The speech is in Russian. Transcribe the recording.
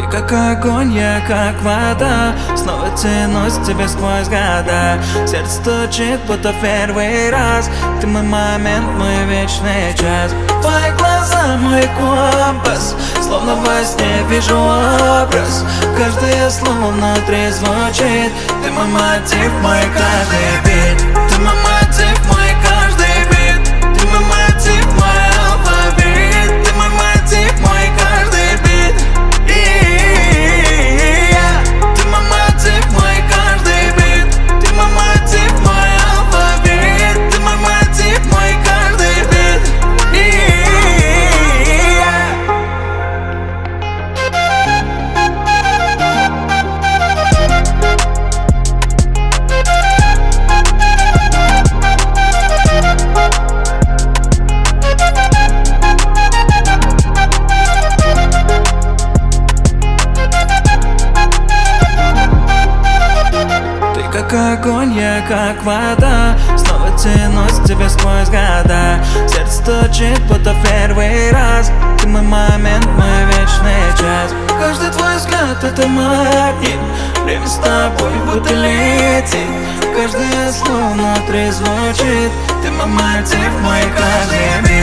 как огонь, я как вода. Снова тянусь к тебе сквозь года. Сердце стучит, будто в первый раз. Ты мой момент, мой вечный час. Твои глаза, мой компас. Словно во сне вижу образ. Каждое слово внутри звучит. Ты мой мотив, мой каждый бит. Ты мой мотив, мой каждый бит. Ты мой мотив, мой алфавит. Ты мой мотив, мой каждый бит. Ты мой мотив, мой каждый бит. Ты мой мотив, мой алфавит. Ты мой мотив, мой каждый бит. Как огонь, я как вода. Снова тянусь к тебе сквозь года. Сердце стучит, будто в первый раз. Ты мой момент, мой вечный час. Каждый твой взгляд — это магнит. Время с тобой будто летит. Каждое слово внутри звучит. Ты мой мотив, мой каждый миг.